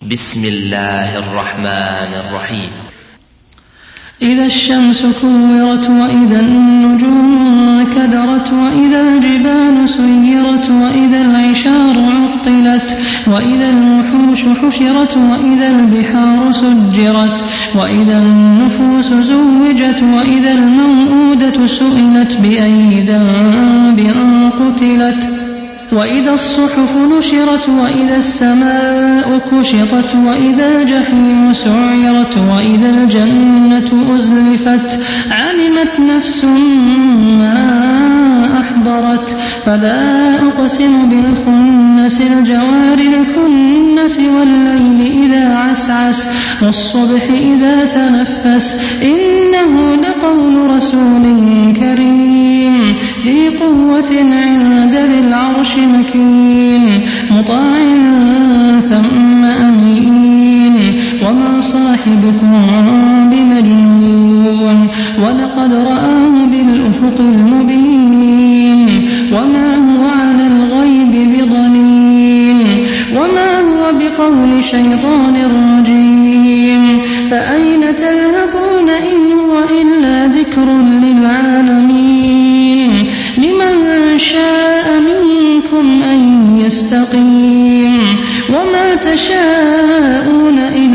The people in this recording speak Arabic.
بسم الله الرحمن الرحيم. إذا الشمس كورت وإذا النجوم كدرت وإذا الجبال سيرت وإذا العشار عطلت وإذا الوحوش حشرت وإذا البحار سجرت وإذا النفوس زوجت وإذا الموءودة سئلت بأي ذنب قتلت وإذا الصحف نشرت وإذا السماء كشطت وإذا الجحيم سعرت وإذا الجنة أزلفت علمت نفس ما أحضرت فلا أقسم بالخنس الجوار الكنس والليل إذا عسعس والصبح إذا تنفس إنه لقول رسول كريم ذي قوة عند ذي العرش مكين مطاع ثم أمين وما صاحبكم بمجنون ولقد رآه بالأفق المبين وما هو على الغيب بضنين وما هو بقول شيطان رجيم فأين تذهبون إن هو إلا ذكر للعالمين لمن شاء منكم أن يستقيم وما تشاءون إلا